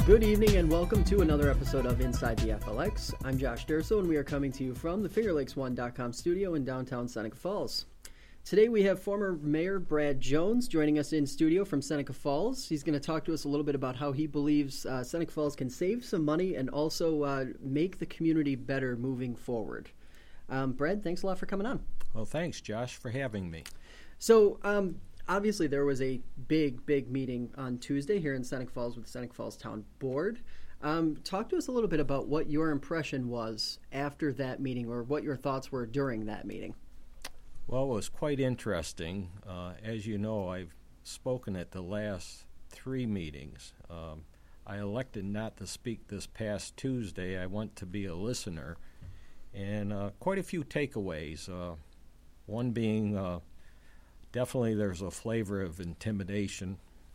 Good evening and welcome to another episode of Inside the FLX. I'm Josh Durso and we are coming to you from the FingerLakes1.com studio in downtown Seneca Falls. Today we have former Mayor Brad Jones joining us in studio from Seneca Falls. He's going to talk to us a little bit about how he believes Seneca Falls can save some money and also make the community better moving forward. Brad, thanks a lot for coming on. Well, thanks, Josh, for having me. So, obviously, there was a big meeting on Tuesday here in Seneca Falls with the Seneca Falls Town Board. Talk to us a little bit about what your impression was after that meeting or what your thoughts were during that meeting. Well, it was quite interesting. As you know, I've spoken at the last three meetings. I elected not to speak this past Tuesday. I went to be a listener, and quite a few takeaways. One being definitely there's a flavor of intimidation.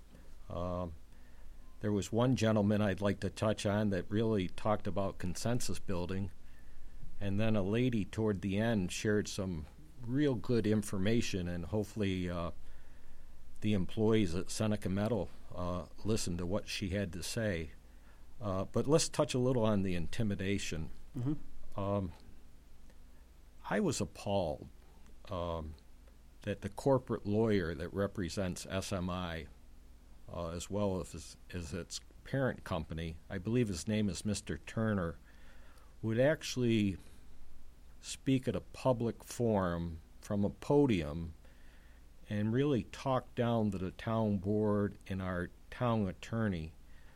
There was one gentleman I'd like to touch on that really talked about consensus building, and then a lady toward the end shared some real good information, and hopefully the employees at Seneca Metal listened to what she had to say. But let's touch a little on the intimidation. Mm-hmm. I was appalled that the corporate lawyer that represents SMI, as well as its parent company, I believe his name is Mr. Turner, would actually speak at a public forum from a podium and really talk down to the town board and our town attorney.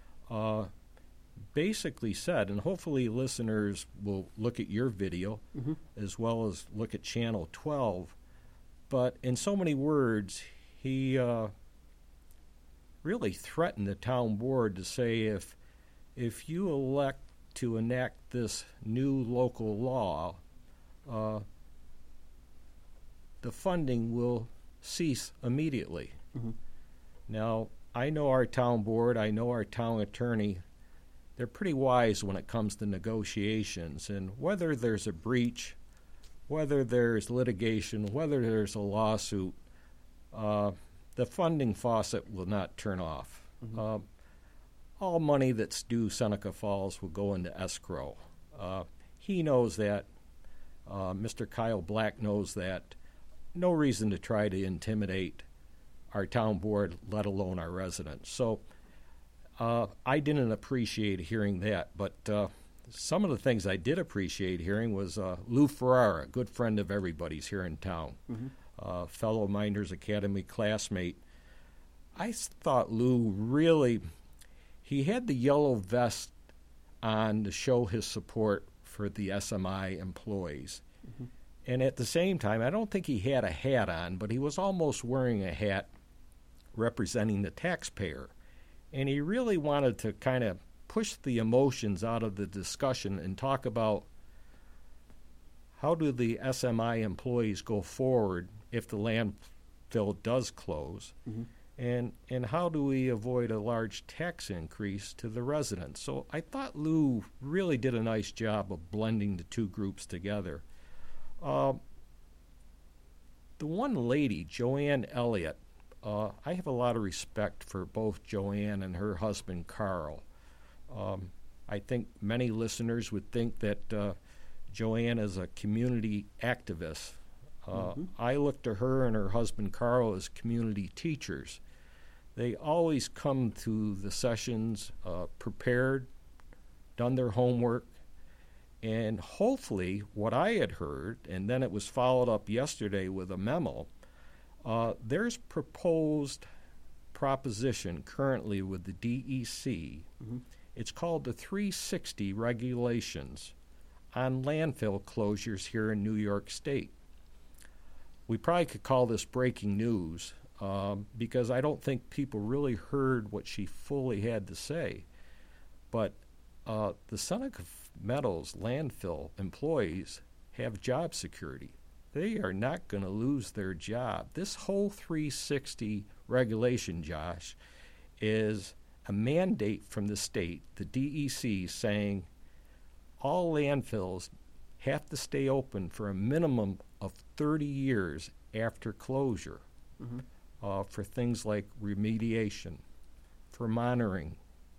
Basically said, and hopefully listeners will look at your video mm-hmm. as well as look at Channel 12, but in so many words, he really threatened the town board to say if you elect to enact this new local law, the funding will cease immediately. Mm-hmm. Now, I know our town board, I know our town attorney. They're pretty wise when it comes to negotiations, and whether there's a breach, whether there's litigation, whether there's a lawsuit, the funding faucet will not turn off. Mm-hmm. All money that's due Seneca Falls will go into escrow. He knows that. Mr. Kyle Black knows that. No reason to try to intimidate our town board, let alone our residents. So I didn't appreciate hearing that, but some of the things I did appreciate hearing was Lou Ferrara, a good friend of everybody's here in town, mm-hmm. Fellow Miners Academy classmate. I thought Lou really, he had the yellow vest on to show his support for the SMI employees. Mm-hmm. And at the same time, I don't think he had a hat on, but he was almost wearing a hat representing the taxpayer. And he really wanted to kind of push the emotions out of the discussion and talk about how do the SMI employees go forward if the landfill does close, mm-hmm. and how do we avoid a large tax increase to the residents. So I thought Lou really did a nice job of blending the two groups together. The one lady, Joanne Elliott, I have a lot of respect for both Joanne and her husband, Carl. I think many listeners would think that Joanne is a community activist. Mm-hmm. I look to her and her husband, Carl, as community teachers. They always come to the sessions prepared, done their homework, and hopefully what I had heard, and then it was followed up yesterday with a memo, there's proposed proposition currently with the DEC. Mm-hmm. It's called the 360 regulations on landfill closures here in New York State. We probably could call this breaking news because I don't think people really heard what she fully had to say. But the Seneca Metals landfill employees have job security. They are not going to lose their job. This whole 360 regulation, Josh, is a mandate from the state, the DEC, saying all landfills have to stay open for a minimum of 30 years after closure, mm-hmm. For things like remediation, for monitoring,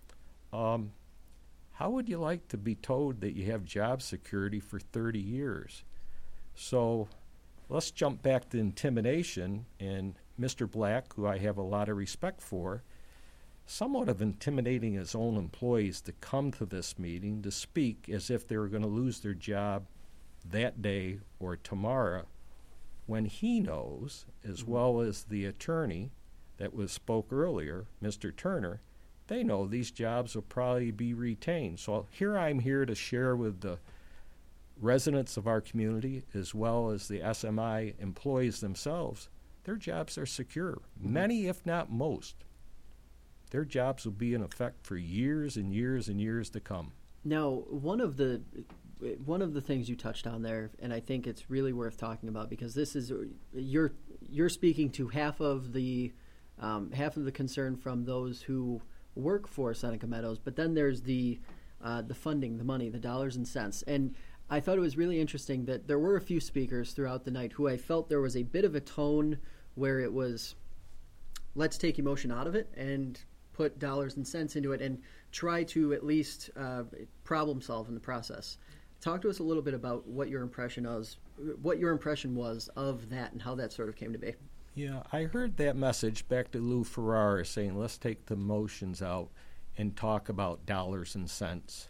how would you like to be told that you have job security for 30 years? So let's jump back to intimidation, and Mr. Black, who I have a lot of respect for, somewhat of intimidating his own employees to come to this meeting to speak as if they were going to lose their job that day or tomorrow, when he knows, as well as the attorney that spoke earlier, Mr. Turner, they know these jobs will probably be retained. So I'm here to share with the residents of our community, as well as the SMI employees themselves, their jobs are secure. Many, if not most, their jobs will be in effect for years and years and years to come. Now, one of the things you touched on there, and I think it's really worth talking about, because this is you're speaking to half of the concern from those who work for Seneca Meadows, but then there's the funding, the money, the dollars and cents. And I thought it was really interesting that there were a few speakers throughout the night who I felt there was a bit of a tone where it was, let's take emotion out of it and put dollars and cents into it and try to at least problem solve in the process. Talk to us a little bit about what your impression was of that and how that sort of came to be. Yeah, I heard that message back to Lou Ferrara saying, let's take the emotions out and talk about dollars and cents.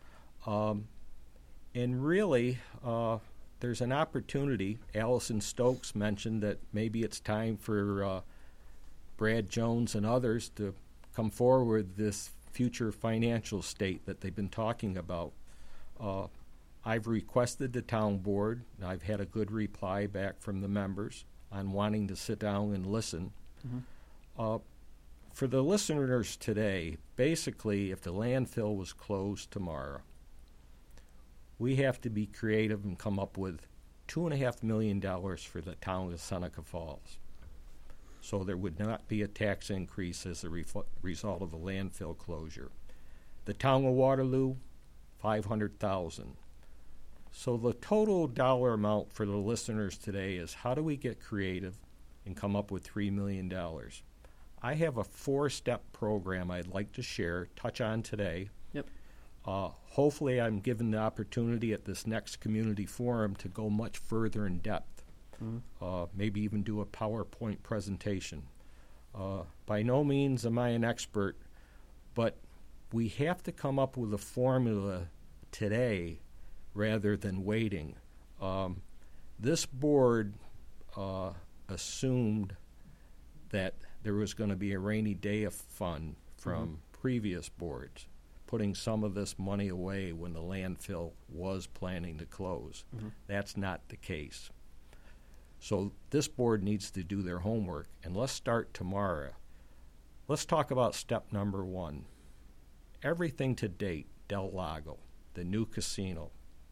And really, there's an opportunity. Allison Stokes mentioned that maybe it's time for Brad Jones and others to come forward with this future financial state that they've been talking about. I've requested the town board, and I've had a good reply back from the members on wanting to sit down and listen. Mm-hmm. For the listeners today, basically, if the landfill was closed tomorrow, we have to be creative and come up with $2.5 million for the town of Seneca Falls. So there would not be a tax increase as a result of the landfill closure. The town of Waterloo, $500,000. So the total dollar amount for the listeners today is, how do we get creative and come up with $3 million? I have a 4-step program I'd like to share, touch on today. Yep. Hopefully I'm given the opportunity at this next community forum to go much further in depth. Mm-hmm. Maybe even do a PowerPoint presentation. By no means am I an expert, but we have to come up with a formula today rather than waiting. This board assumed that there was going to be a rainy day fund from previous boards, putting some of this money away when the landfill was planning to close. Mm-hmm. That's not the case. So this board needs to do their homework, and let's start tomorrow. Let's talk about step number 1. Everything to date, Del Lago, the new casino.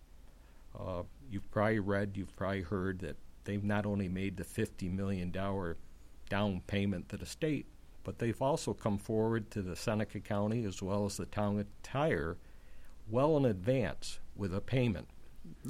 You've probably heard that they've not only made the $50 million down payment to the state, but they've also come forward to the Seneca County as well as the town of Tyre well in advance with a payment. Mm-hmm.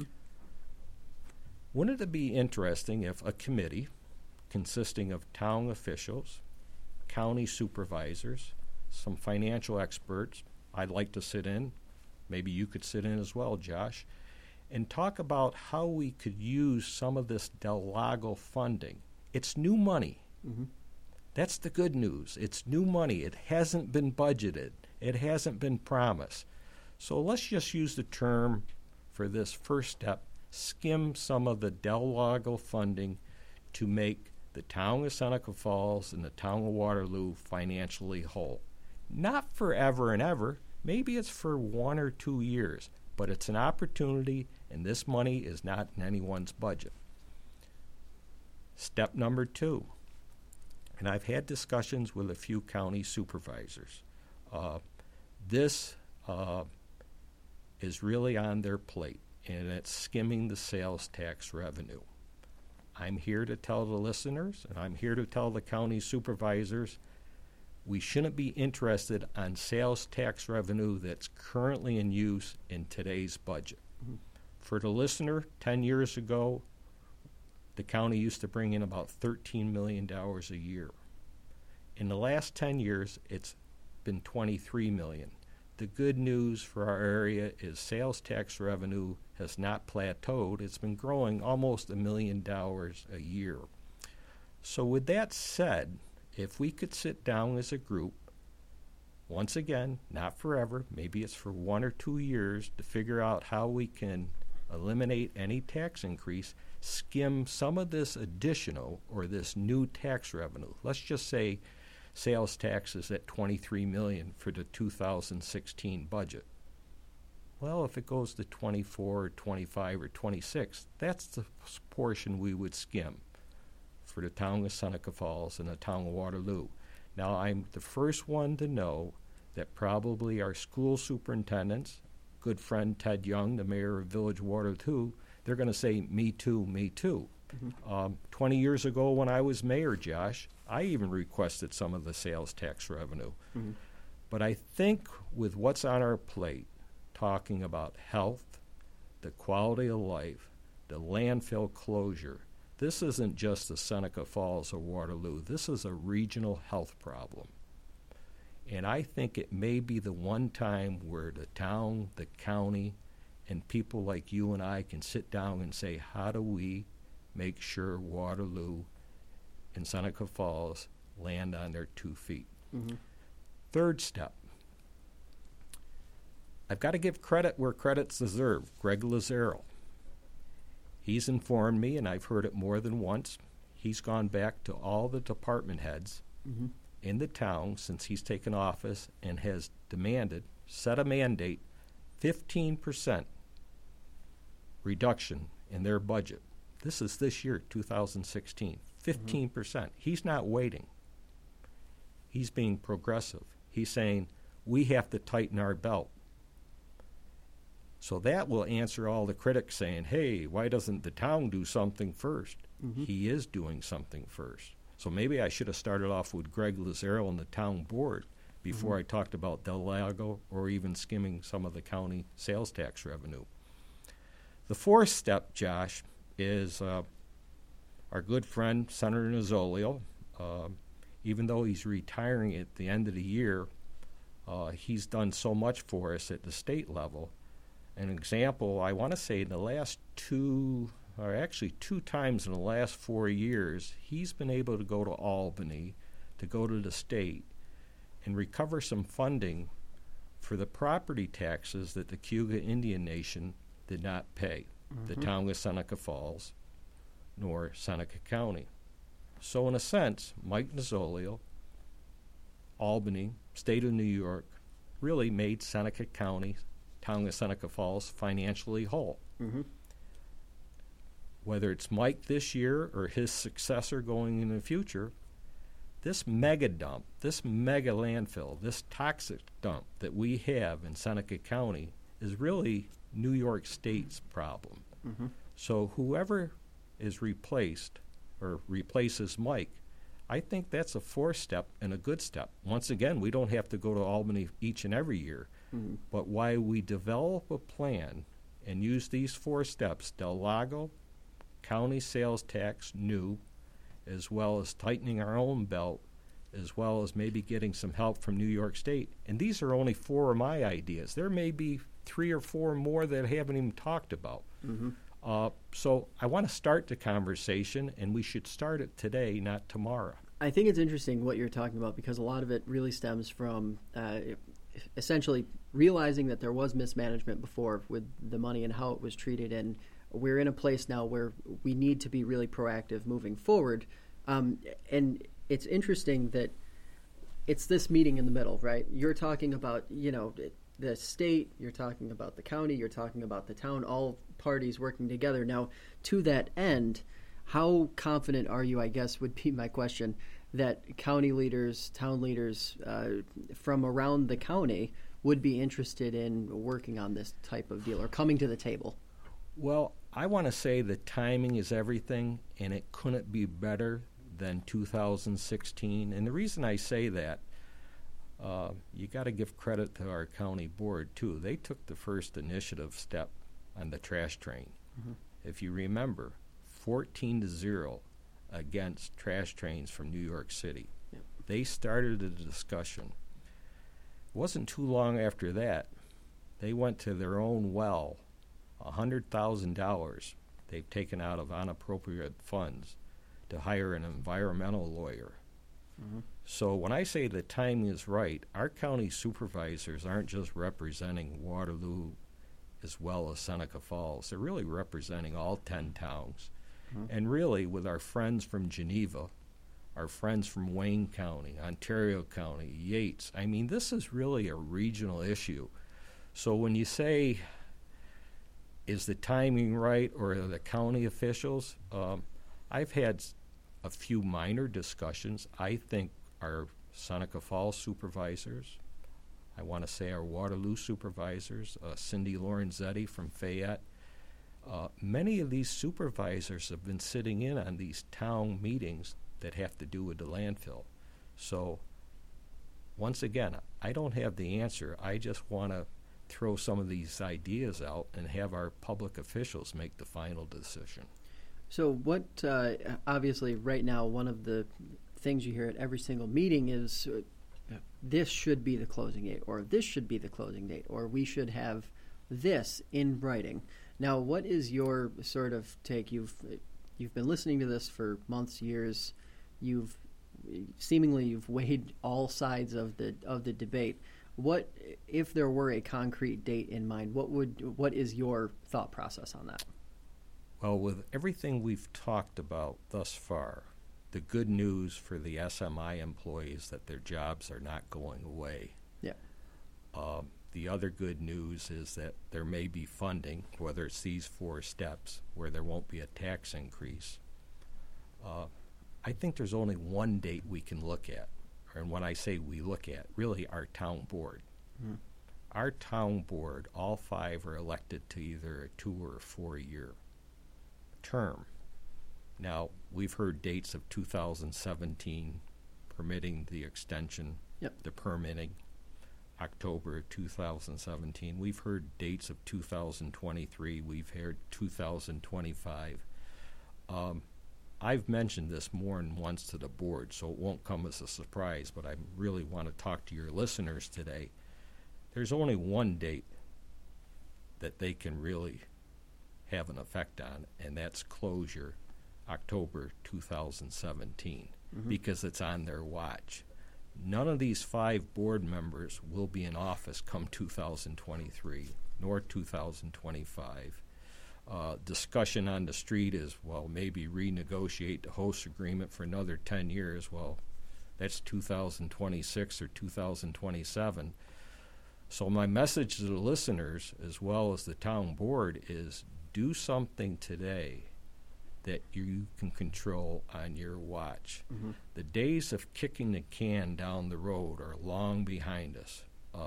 Wouldn't it be interesting if a committee consisting of town officials, county supervisors, some financial experts, I'd like to sit in, maybe you could sit in as well, Josh, and talk about how we could use some of this Del Lago funding. It's new money. Mm-hmm. That's the good news. It's new money. It hasn't been budgeted. It hasn't been promised. So let's just use the term for this first step, skim some of the Del Lago funding to make the town of Seneca Falls and the town of Waterloo financially whole. Not forever and ever. Maybe it's for 1 or 2 years, but it's an opportunity, and this money is not in anyone's budget. Step number 2, and I've had discussions with a few county supervisors. This is really on their plate, and it's skimming the sales tax revenue. I'm here to tell the listeners, and I'm here to tell the county supervisors, we shouldn't be interested on sales tax revenue that's currently in use in today's budget. Mm-hmm. For the listener, 10 years ago, the county used to bring in about $13 million a year. In the last 10 years, it's been $23 million. the good news for our area is sales tax revenue has not plateaued. It's been growing almost $1 million a year. So with that said, if we could sit down as a group, once again, not forever, maybe it's for 1 or 2 years, to figure out how we can eliminate any tax increase, skim some of this additional or this new tax revenue. Let's just say sales tax is at $23 million for the 2016 budget. Well, if it goes to 24 or 25 or 26, that's the portion we would skim for the town of Seneca Falls and the town of Waterloo. Now, I'm the first one to know that probably our school superintendents, good friend Ted Young, the mayor of Village Waterloo, they're going to say, me too, me too. 20 years ago when I was mayor, Josh, I even requested some of the sales tax revenue. But I think with what's on our plate, talking about health, the quality of life, the landfill closure, this isn't just the Seneca Falls or Waterloo. This is a regional health problem. And I think it may be the one time where the town, the county, and people like you and I can sit down and say, how do we make sure Waterloo and Seneca Falls land on their 2 feet? Third step. I've got to give credit where credit's deserved. Greg Lazaro. He's informed me, and I've heard it more than once. He's gone back to all the department heads in the town since he's taken office and has demanded, set a mandate, 15% reduction in their budget. This is this year, 2016. 15%. He's not waiting. He's being progressive. He's saying, we have to tighten our belt. So that will answer all the critics saying, hey, why doesn't the town do something first? He is doing something first. So maybe I should have started off with Greg Lazaro and the town board before I talked about Del Lago or even skimming some of the county sales tax revenue. The fourth step, Josh, is our good friend Senator Nozzolio. Even though he's retiring at the end of the year, he's done so much for us at the state level. An example, I want to say in the last two times in the last 4 years, he's been able to go to Albany, to go to the state, and recover some funding for the property taxes that the Cayuga Indian Nation did not pay, the town of Seneca Falls, nor Seneca County. So in a sense, Mike Nozzolio, Albany, state of New York, really made Seneca County, town of Seneca Falls, financially whole. Whether it's Mike this year or his successor going in the future, this mega dump, this mega landfill, this toxic dump that we have in Seneca County is really New York State's problem. So whoever is replaced or replaces Mike, I think that's a fourth step and a good step. Once again, we don't have to go to Albany each and every year. But why we develop a plan and use these 4 steps, Del Lago, county sales tax, new, as well as tightening our own belt, as well as maybe getting some help from New York State. And these are only 4 of my ideas. There may be 3 or 4 more that I haven't even talked about. So I want to start the conversation, and we should start it today, not tomorrow. I think it's interesting what you're talking about because a lot of it really stems from essentially realizing that there was mismanagement before with the money and how it was treated, and we're in a place now where we need to be really proactive moving forward. And it's interesting that it's this meeting in the middle, right? You're talking about, the state, you're talking about the county, you're talking about the town, all parties working together. Now, to that end, how confident are you, I guess would be my question, that county leaders, town leaders from around the county would be interested in working on this type of deal or coming to the table? Well, I want to say the timing is everything, and it couldn't be better than 2016. And the reason I say that, you got to give credit to our county board, too. They took the first initiative step on the trash train. If you remember, 14-0 against trash trains from New York City. They started a discussion. wasn't too long after that, they went to their own well, $100,000 they've taken out of unappropriated funds to hire an environmental lawyer. Mm-hmm. So when I say the timing is right, our county supervisors aren't just representing Waterloo as well as Seneca Falls. They're really representing all 10 towns. Mm-hmm. And really, with our friends from Geneva, our friends from Wayne County, Ontario County, Yates, I mean, this is really a regional issue. So when you say, is the timing right, or are the county officials? I've had a few minor discussions. I think our Seneca Falls supervisors, I want to say our Waterloo supervisors, Cindy Lorenzetti from Fayette, many of these supervisors have been sitting in on these town meetings that have to do with the landfill. So once again, I don't have the answer. I just want to throw some of these ideas out and have our public officials make the final decision. So what, obviously right now, one of the things you hear at every single meeting is this should be the closing date, or this should be the closing date, or we should have this in writing. Now, what is your sort of take? You've been listening to this for months, years. You've weighed all sides of the debate. What, if there were a concrete date in mind, what is your thought process on that? Well, with everything we've talked about thus far, the good news for the SMI employees that their jobs are not going away. Yeah. The other good news is that there may be funding, whether it's these 4 steps, where there won't be a tax increase. I think there's only one date we can look at. And when I say we look at, really our town board. Mm-hmm. Our town board, all 5 are elected to either a 2 or a 4-year term. Now, we've heard dates of 2017 permitting the extension, yep. The permitting, October 2017. We've heard dates of 2023. We've heard 2025. I've mentioned this more than once to the board, so it won't come as a surprise, but I really want to talk to your listeners today. There's only one date that they can really have an effect on, and that's closure, October 2017, mm-hmm. because it's on their watch. None of these 5 board members will be in office come 2023, nor 2025. Discussion on the street is, well, maybe renegotiate the host agreement for another 10 years. Well, that's 2026 or 2027. So my message to the listeners, as well as the town board, is do something today that you can control on your watch. Mm-hmm. The days of kicking the can down the road are long behind us.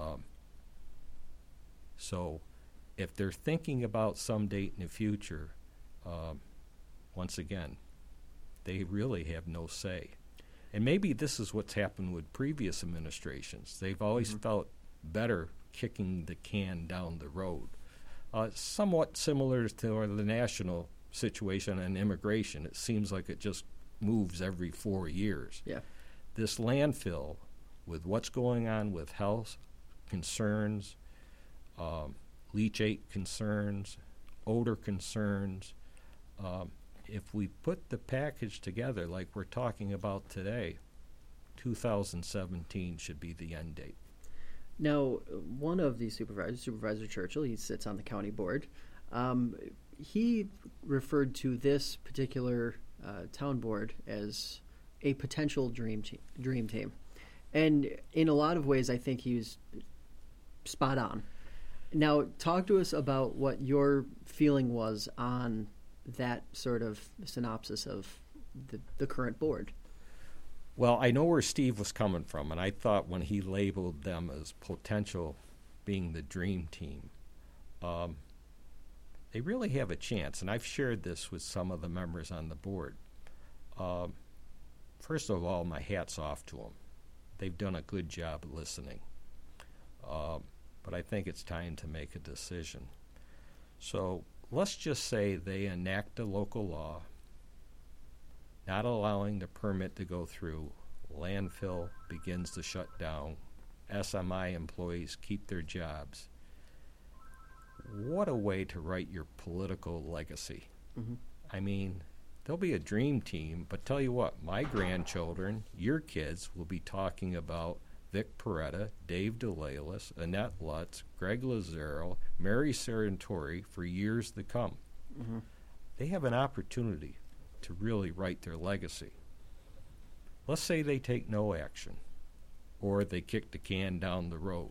So if they're thinking about some date in the future, once again, they really have no say. And maybe this is what's happened with previous administrations. They've always mm-hmm. felt better kicking the can down the road. Somewhat similar to the national situation on immigration. It seems like it just moves every 4 years. Yeah. This landfill, with what's going on with health concerns, leachate concerns, odor concerns, if we put the package together like we're talking about today, 2017 should be the end date. Now, one of the supervisors, Supervisor Churchill, he sits on the county board. He referred to this particular town board as a potential dream team. And in a lot of ways, I think he's spot on. Now, talk to us about what your feeling was on that sort of synopsis of the current board. Well, I know where Steve was coming from, and I thought when he labeled them as potential being the dream team, they really have a chance, and I've shared this with some of the members on the board. First of all, my hat's off to them. They've done a good job listening. But I think it's time to make a decision. So let's just say they enact a local law not allowing the permit to go through. Landfill begins to shut down SMI employees keep their jobs. What a way to write your political legacy. Mm-hmm. I mean, there'll be a dream team, but tell you what, my grandchildren, your kids, will be talking about Vic Peretta, Dave DeLalis, Annette Lutz, Greg Lazaro, Mary Sarantori for years to come. Mm-hmm. They have an opportunity to really write their legacy. Let's say they take no action, or they kick the can down the road.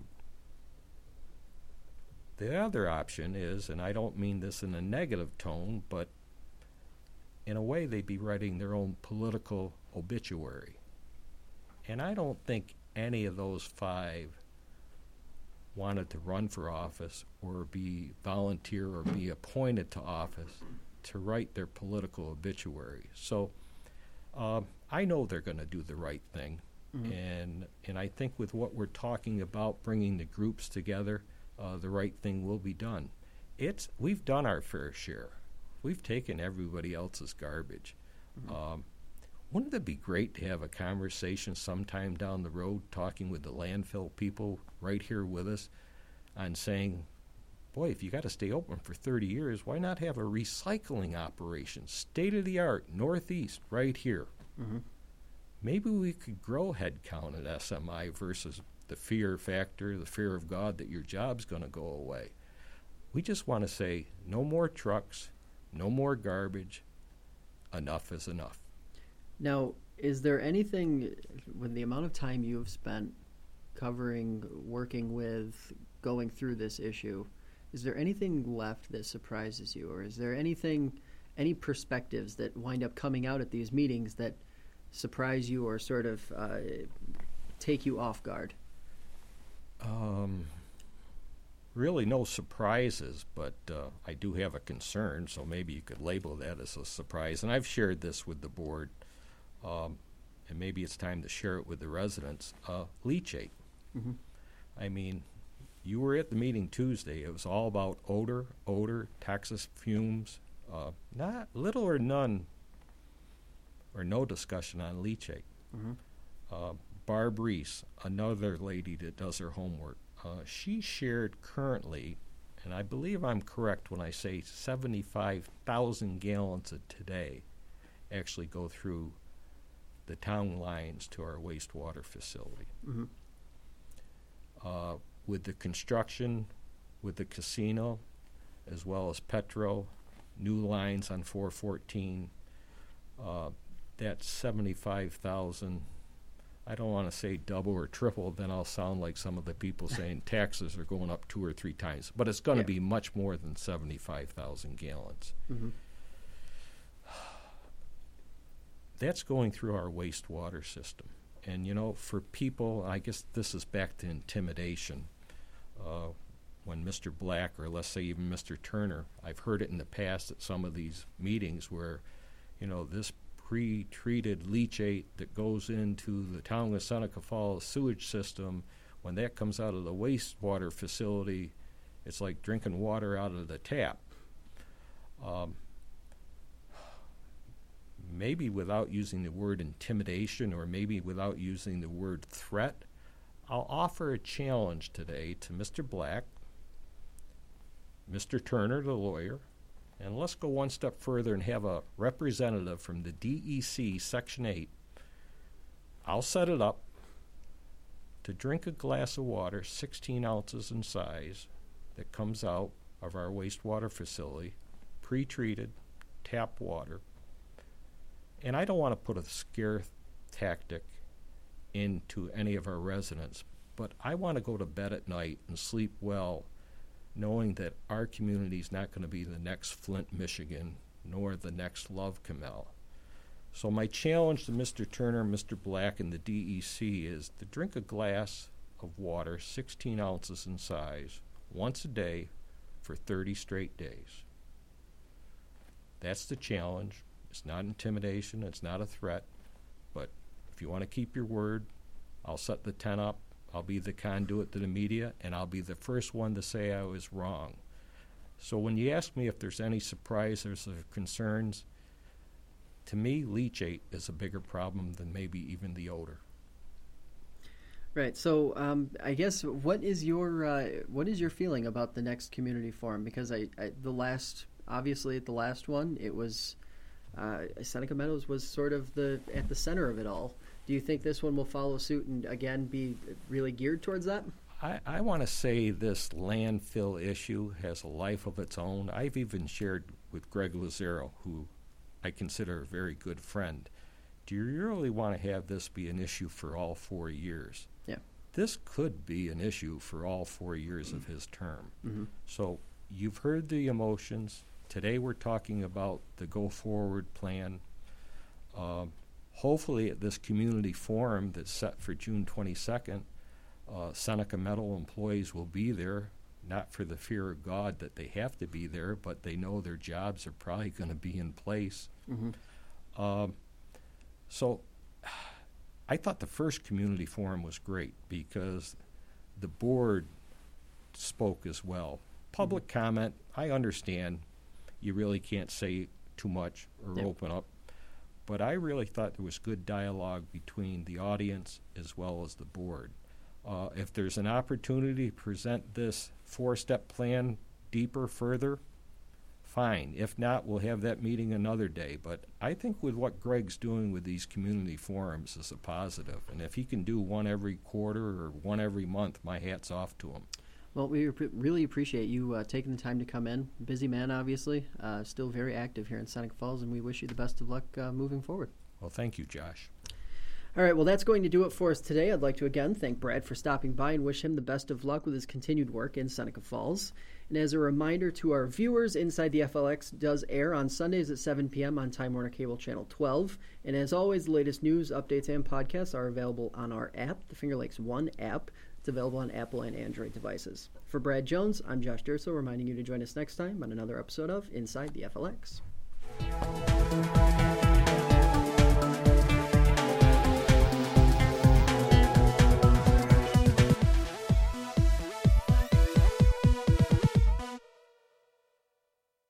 The other option is, and I don't mean this in a negative tone, but in a way they'd be writing their own political obituary. And I don't think any of those five wanted to run for office or be volunteer or be appointed to office to write their political obituary. So I know they're going to do the right thing. Mm-hmm. And I think with what we're talking about, bringing the groups together, the right thing will be done. We've done our fair share. We've taken everybody else's garbage. Mm-hmm. Wouldn't it be great to have a conversation sometime down the road talking with the landfill people right here with us on saying, boy, if you got to stay open for 30 years, why not have a recycling operation, state-of-the-art, northeast, right here? Mm-hmm. Maybe we could grow headcount at SMI versus the fear factor, the fear of God that your job's going to go away. We just want to say, no more trucks, no more garbage, enough is enough. Now, is there anything, with the amount of time you have spent covering, working with, going through this issue, is there anything left that surprises you? Or is there any perspectives that wind up coming out at these meetings that surprise you or sort of take you off guard? Really no surprises, but I do have a concern, so maybe you could label that as a surprise. And I've shared this with the board, and maybe it's time to share it with the residents. Leachate. Mm-hmm. I mean, you were at the meeting Tuesday. It was all about odor, Texas fumes. Not little or none or no discussion on leachate. Mm-hmm. Barb Reese, another lady that does her homework, she shared currently, and I believe I'm correct when I say 75,000 gallons a day actually go through the town lines to our wastewater facility. Mm-hmm. With the construction, with the casino, as well as Petro, new lines on 414, that's 75,000. I don't want to say double or triple, then I'll sound like some of the people saying taxes are going up 2 or 3 times. But it's going to be much more than 75,000 gallons. Mm-hmm. That's going through our wastewater system. And, you know, for people, I guess this is back to intimidation. When Mr. Black, or let's say even Mr. Turner, I've heard it in the past at some of these meetings where, you know, this pre-treated leachate that goes into the town of Seneca Falls sewage system, when that comes out of the wastewater facility, it's like drinking water out of the tap. Maybe without using the word intimidation or maybe without using the word threat, I'll offer a challenge today to Mr. Black, Mr. Turner, the lawyer, and let's go one step further and have a representative from the DEC Section 8. I'll set it up to drink a glass of water, 16 ounces in size, that comes out of our wastewater facility, pre-treated, tap water. And I don't want to put a scare tactic into any of our residents, but I want to go to bed at night and sleep well, knowing that our community is not going to be the next Flint, Michigan, nor the next Love Camel. So my challenge to Mr. Turner, Mr. Black, and the DEC is to drink a glass of water, 16 ounces in size, once a day for 30 straight days. That's the challenge. It's not intimidation. It's not a threat. But if you want to keep your word, I'll set the tent up. I'll be the conduit to the media, and I'll be the first one to say I was wrong. So when you ask me if there's any surprises or concerns, to me, leachate is a bigger problem than maybe even the odor. Right. So, I guess what is your feeling about the next community forum? Because obviously at the last one, it was Seneca Meadows was sort of at the center of it all. Do you think this one will follow suit and again be really geared towards that? I want to say this landfill issue has a life of its own. I've even shared with Greg Lazaro, who I consider a very good friend. Do you really want to have this be an issue for all 4 years? Yeah. This could be an issue for all 4 years of his term. Mm-hmm. So you've heard the emotions. Today we're talking about the go-forward plan. Hopefully at this community forum that's set for June 22nd, Seneca Meadow employees will be there, not for the fear of God that they have to be there, but they know their jobs are probably going to be in place. Mm-hmm. So I thought the first community forum was great because the board spoke as well. Public comment, I understand you really can't say too much or open up, but I really thought there was good dialogue between the audience as well as the board. If there's an opportunity to present this 4-step plan deeper, further, fine. If not, we'll have that meeting another day. But I think with what Greg's doing with these community forums is a positive. And if he can do one every quarter or one every month, my hat's off to him. Well, we really appreciate you taking the time to come in. Busy man, obviously. Still very active here in Seneca Falls, and we wish you the best of luck moving forward. Well, thank you, Josh. All right, well, that's going to do it for us today. I'd like to again thank Brad for stopping by and wish him the best of luck with his continued work in Seneca Falls. And as a reminder to our viewers, Inside the FLX does air on Sundays at 7 p.m. on Time Warner Cable Channel 12. And as always, the latest news, updates, and podcasts are available on our app, the Finger Lakes One app. It's available on Apple and Android devices. For Brad Jones, I'm Josh Durso, reminding you to join us next time on another episode of Inside the FLX.